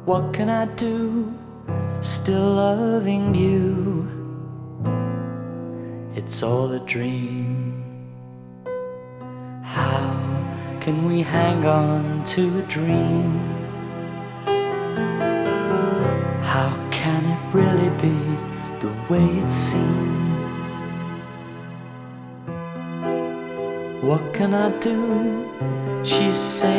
What can I do? Still loving you. It's all a dream. How can we hang on to a dream? How can it really be the way it seems? What can I do? She's saying